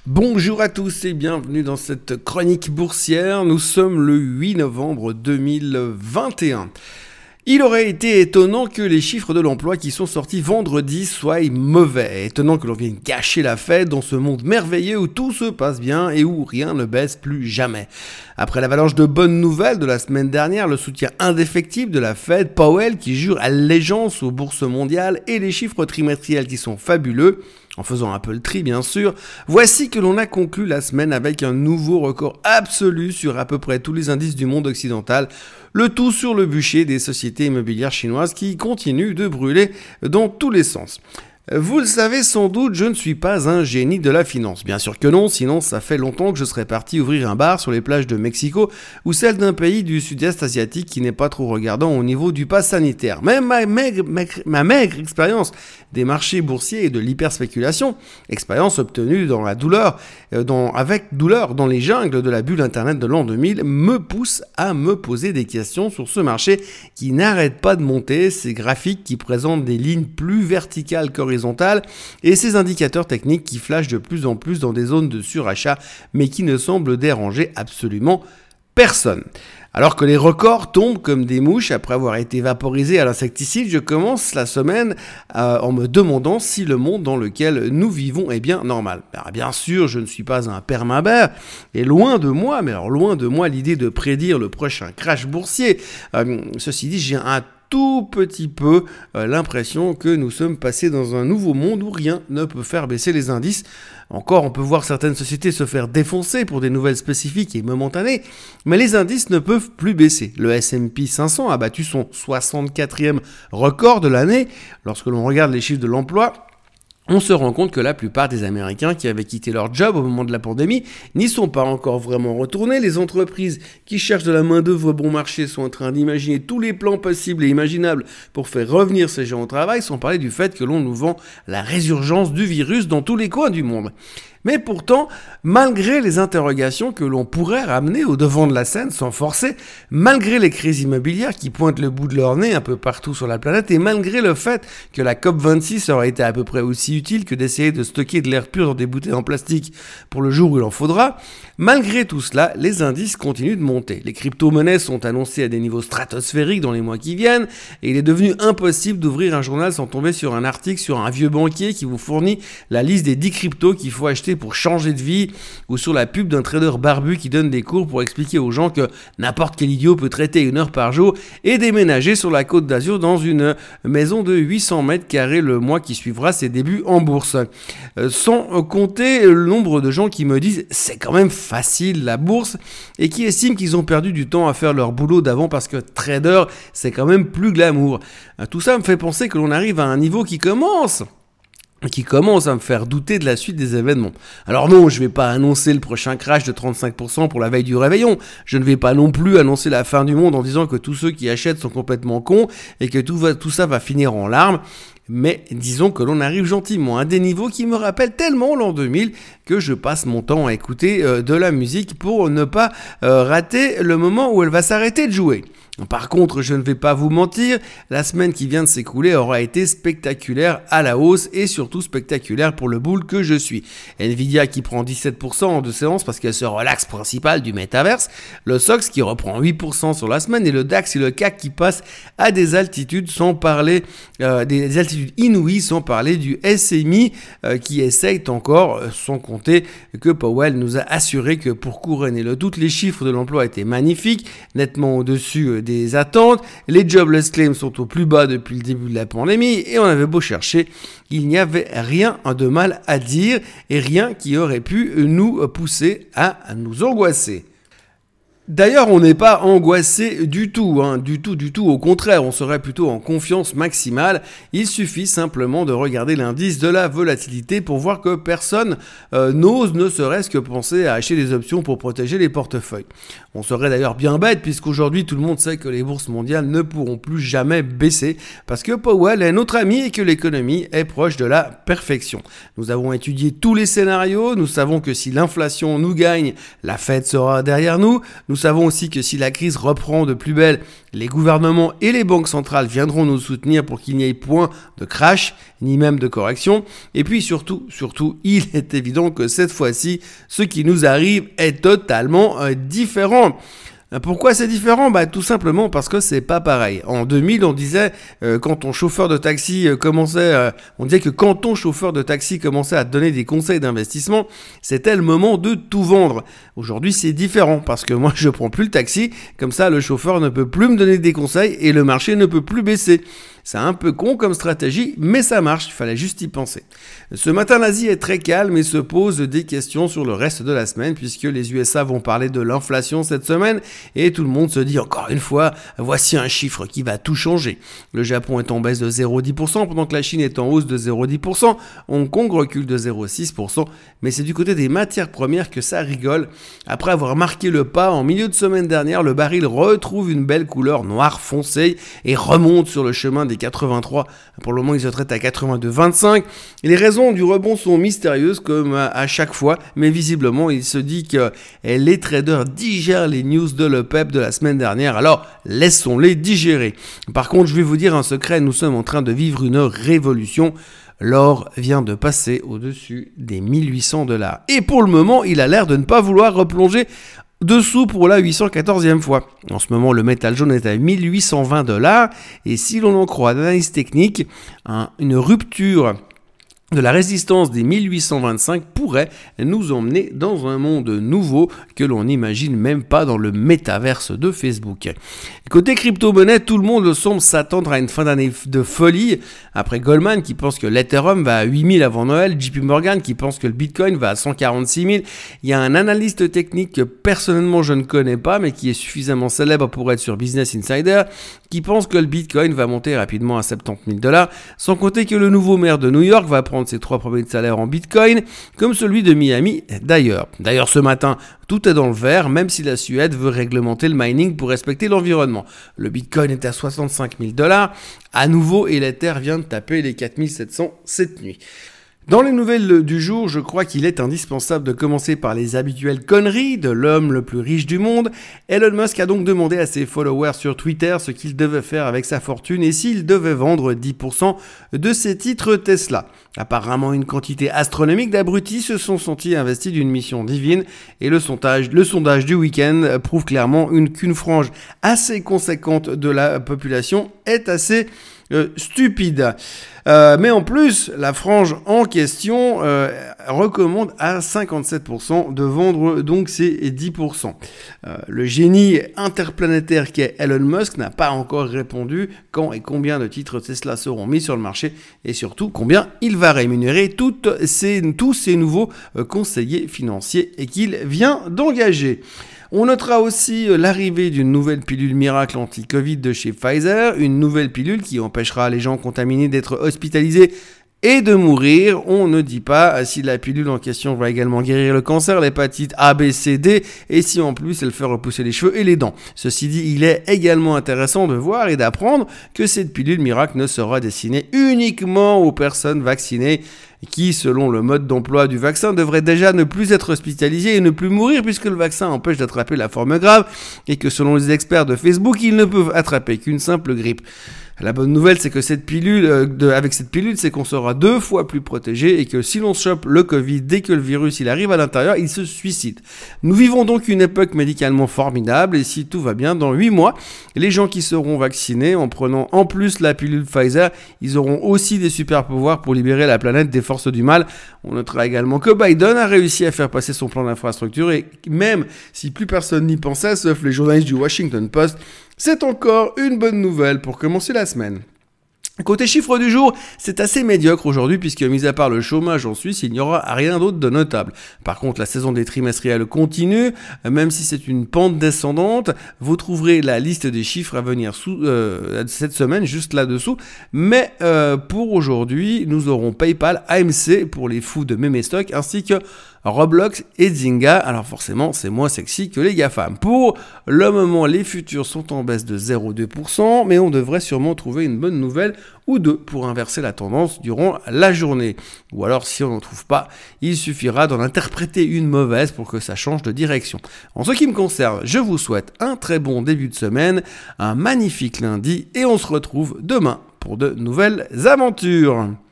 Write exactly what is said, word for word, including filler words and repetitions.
Bonjour à tous et bienvenue dans cette chronique boursière. Nous sommes le huit novembre deux mille vingt et un. Il aurait été étonnant que les chiffres de l'emploi qui sont sortis vendredi soient mauvais. Étonnant que l'on vienne gâcher la fête dans ce monde merveilleux où tout se passe bien et où rien ne baisse plus jamais. Après l'avalanche de bonnes nouvelles de la semaine dernière, le soutien indéfectible de la Fed, Powell qui jure allégeance aux bourses mondiales et les chiffres trimestriels qui sont fabuleux, en faisant un peu le tri bien sûr, voici que l'on a conclu la semaine avec un nouveau record absolu sur à peu près tous les indices du monde occidental, le tout sur le bûcher des sociétés immobilières chinoises qui continuent de brûler dans tous les sens. Vous le savez sans doute, je ne suis pas un génie de la finance. Bien sûr que non, sinon ça fait longtemps que je serais parti ouvrir un bar sur les plages de Mexico ou celle d'un pays du sud-est asiatique qui n'est pas trop regardant au niveau du pass sanitaire. Mais ma maigre, maigre, ma maigre expérience des marchés boursiers et de l'hyperspéculation, expérience obtenue dans la douleur, euh, dans, avec douleur dans les jungles de la bulle internet de l'an deux mille, me pousse à me poser des questions sur ce marché qui n'arrête pas de monter, ces graphiques qui présentent des lignes plus verticales qu'horizontales et ces indicateurs techniques qui flashent de plus en plus dans des zones de surachat mais qui ne semblent déranger absolument personne. Alors que les records tombent comme des mouches après avoir été vaporisés à l'insecticide, je commence la semaine euh, en me demandant si le monde dans lequel nous vivons est bien normal. Alors, bien sûr, je ne suis pas un permabère et loin de moi, mais alors loin de moi l'idée de prédire le prochain crash boursier. Euh, ceci dit, j'ai un tout petit peu euh, l'impression que nous sommes passés dans un nouveau monde où rien ne peut faire baisser les indices. Encore, on peut voir certaines sociétés se faire défoncer pour des nouvelles spécifiques et momentanées, mais les indices ne peuvent plus baisser. Le S and P cinq cents a battu son soixante-quatrième record de l'année. Lorsque l'on regarde les chiffres de l'emploi, on se rend compte que la plupart des Américains qui avaient quitté leur job au moment de la pandémie n'y sont pas encore vraiment retournés. Les entreprises qui cherchent de la main-d'œuvre bon marché sont en train d'imaginer tous les plans possibles et imaginables pour faire revenir ces gens au travail, sans parler du fait que l'on nous vend la résurgence du virus dans tous les coins du monde. Mais pourtant, malgré les interrogations que l'on pourrait ramener au devant de la scène sans forcer, malgré les crises immobilières qui pointent le bout de leur nez un peu partout sur la planète, et malgré le fait que la C O P vingt-six aurait été à peu près aussi utile que d'essayer de stocker de l'air pur dans des bouteilles en plastique pour le jour où il en faudra, malgré tout cela, les indices continuent de monter. Les crypto-monnaies sont annoncées à des niveaux stratosphériques dans les mois qui viennent, et il est devenu impossible d'ouvrir un journal sans tomber sur un article sur un vieux banquier qui vous fournit la liste des dix cryptos qu'il faut acheter pour changer de vie, ou sur la pub d'un trader barbu qui donne des cours pour expliquer aux gens que n'importe quel idiot peut traiter une heure par jour et déménager sur la Côte d'Azur dans une maison de huit cents mètres carrés le mois qui suivra ses débuts en bourse. Euh, sans compter le nombre de gens qui me disent c'est quand même facile la bourse et qui estiment qu'ils ont perdu du temps à faire leur boulot d'avant parce que trader c'est quand même plus glamour. Euh, tout ça me fait penser que l'on arrive à un niveau qui commence qui commence à me faire douter de la suite des événements. Alors non, je vais pas annoncer le prochain crash de trente-cinq pour cent pour la veille du réveillon. Je ne vais pas non plus annoncer la fin du monde en disant que tous ceux qui achètent sont complètement cons et que tout, va, tout ça va finir en larmes. Mais disons que l'on arrive gentiment à des niveaux qui me rappellent tellement l'an deux mille que je passe mon temps à écouter euh, de la musique pour ne pas euh, rater le moment où elle va s'arrêter de jouer. Par contre, je ne vais pas vous mentir, la semaine qui vient de s'écouler aura été spectaculaire à la hausse et surtout spectaculaire pour le bull que je suis. Nvidia qui prend dix-sept pour cent en deux séances parce qu'elle se relaxe principal du métaverse, le S O X qui reprend huit pour cent sur la semaine et le DAX et le C A C qui passent à des altitudes sans parler euh, des altitudes inouïes sans parler du S M I euh, qui essaye encore, euh, sans compter que Powell nous a assuré que pour couronner le tout, les chiffres de l'emploi étaient magnifiques, nettement au-dessus euh, des attentes, les jobless claims sont au plus bas depuis le début de la pandémie et on avait beau chercher, il n'y avait rien de mal à dire et rien qui aurait pu nous pousser à nous angoisser. D'ailleurs, on n'est pas angoissé du tout, hein, du tout, du tout. Au contraire, on serait plutôt en confiance maximale. Il suffit simplement de regarder l'indice de la volatilité pour voir que personne euh, n'ose ne serait-ce que penser à acheter des options pour protéger les portefeuilles. On serait d'ailleurs bien bête puisqu'aujourd'hui tout le monde sait que les bourses mondiales ne pourront plus jamais baisser parce que Powell est notre ami et que l'économie est proche de la perfection. Nous avons étudié tous les scénarios. Nous savons que si l'inflation nous gagne, la Fed sera derrière nous. Nous Nous savons aussi que si la crise reprend de plus belle, les gouvernements et les banques centrales viendront nous soutenir pour qu'il n'y ait point de crash, ni même de correction. Et puis surtout, surtout, il est évident que cette fois-ci, ce qui nous arrive est totalement euh, différent. Pourquoi c'est différent ? Bah tout simplement parce que c'est pas pareil. En deux mille, on disait euh, quand ton chauffeur de taxi euh, commençait, euh, on disait que quand ton chauffeur de taxi commençait à te donner des conseils d'investissement, c'était le moment de tout vendre. Aujourd'hui, c'est différent parce que moi, je prends plus le taxi. Comme ça, le chauffeur ne peut plus me donner des conseils et le marché ne peut plus baisser. C'est un peu con comme stratégie, mais ça marche, il fallait juste y penser. Ce matin, l'Asie est très calme et se pose des questions sur le reste de la semaine, puisque les U S A vont parler de l'inflation cette semaine, et tout le monde se dit encore une fois, voici un chiffre qui va tout changer. Le Japon est en baisse de zéro virgule dix pour cent, pendant que la Chine est en hausse de zéro virgule dix pour cent, Hong Kong recule de zéro virgule six pour cent, mais c'est du côté des matières premières que ça rigole. Après avoir marqué le pas en milieu de semaine dernière, le baril retrouve une belle couleur noire foncée et remonte sur le chemin des quatre-vingt-trois. Pour le moment, il se traite à quatre-vingt-deux virgule vingt-cinq. Et les raisons du rebond sont mystérieuses comme à chaque fois, mais visiblement, il se dit que les traders digèrent les news de l'OPEP de la semaine dernière, alors laissons-les digérer. Par contre, je vais vous dire un secret, nous sommes en train de vivre une révolution. L'or vient de passer au-dessus des mille huit cents dollars. Et pour le moment, il a l'air de ne pas vouloir replonger dessous pour la huit cent quatorzième fois. En ce moment, le métal jaune est à mille huit cent vingt dollars et si l'on en croit l'analyse technique, un, une rupture de la résistance des mille huit cent vingt-cinq pourrait nous emmener dans un monde nouveau que l'on n'imagine même pas dans le métaverse de Facebook. Côté crypto-monnaie, tout le monde semble s'attendre à une fin d'année de folie. Après Goldman qui pense que l'Ethereum va à huit mille avant Noël, J P Morgan qui pense que le Bitcoin va à cent quarante-six mille. Il y a un analyste technique que personnellement je ne connais pas mais qui est suffisamment célèbre pour être sur Business Insider qui pense que le Bitcoin va monter rapidement à soixante-dix mille dollars, sans compter que le nouveau maire de New York va prendre ses trois premiers salaires en Bitcoin, comme celui de Miami d'ailleurs. D'ailleurs ce matin, tout est dans le vert, même si la Suède veut réglementer le mining pour respecter l'environnement. Le Bitcoin est à soixante-cinq mille dollars, à nouveau, et l'Ether vient de taper les quatre mille sept cents cette nuit. Dans les nouvelles du jour, je crois qu'il est indispensable de commencer par les habituelles conneries de l'homme le plus riche du monde. Elon Musk a donc demandé à ses followers sur Twitter ce qu'il devait faire avec sa fortune et s'il devait vendre dix pour cent de ses titres Tesla. Apparemment, une quantité astronomique d'abrutis se sont sentis investis d'une mission divine et le sondage, le sondage du week-end prouve clairement une, qu'une frange assez conséquente de la population est assez Euh, stupide. Euh, mais en plus, la frange en question euh, recommande à cinquante-sept pour cent de vendre donc ces dix pour cent. Euh, le génie interplanétaire qu'est Elon Musk n'a pas encore répondu quand et combien de titres Tesla seront mis sur le marché et surtout combien il va rémunérer toutes ces, tous ces nouveaux euh, conseillers financiers et qu'il vient d'engager. On notera aussi l'arrivée d'une nouvelle pilule miracle anti-Covid de chez Pfizer, une nouvelle pilule qui empêchera les gens contaminés d'être hospitalisés et de mourir. On ne dit pas si la pilule en question va également guérir le cancer, l'hépatite A, B, C, D et si en plus elle fait repousser les cheveux et les dents. Ceci dit, il est également intéressant de voir et d'apprendre que cette pilule miracle ne sera destinée uniquement aux personnes vaccinées qui, selon le mode d'emploi du vaccin, devraient déjà ne plus être hospitalisés et ne plus mourir puisque le vaccin empêche d'attraper la forme grave et que selon les experts de Facebook, ils ne peuvent attraper qu'une simple grippe. La bonne nouvelle, c'est que cette pilule, euh, de, avec cette pilule, c'est qu'on sera deux fois plus protégé et que si l'on chope le Covid, dès que le virus il arrive à l'intérieur, il se suicide. Nous vivons donc une époque médicalement formidable et si tout va bien, dans huit mois, les gens qui seront vaccinés en prenant en plus la pilule Pfizer, ils auront aussi des super pouvoirs pour libérer la planète des forces du mal. On notera également que Biden a réussi à faire passer son plan d'infrastructure et même si plus personne n'y pensait, sauf les journalistes du Washington Post, c'est encore une bonne nouvelle pour commencer la semaine. Côté chiffre du jour, c'est assez médiocre aujourd'hui puisque, mis à part le chômage en Suisse, il n'y aura rien d'autre de notable. Par contre, la saison des trimestriels continue, même si c'est une pente descendante. Vous trouverez la liste des chiffres à venir sous, euh, cette semaine juste là-dessous. Mais euh, pour aujourd'hui, nous aurons PayPal, A M C pour les fous de Memestock ainsi que Roblox et Zynga, alors forcément c'est moins sexy que les GAFAM. Pour le moment, les futurs sont en baisse de zéro virgule deux pour cent, mais on devrait sûrement trouver une bonne nouvelle ou deux pour inverser la tendance durant la journée. Ou alors si on n'en trouve pas, il suffira d'en interpréter une mauvaise pour que ça change de direction. En ce qui me concerne, je vous souhaite un très bon début de semaine, un magnifique lundi et on se retrouve demain pour de nouvelles aventures.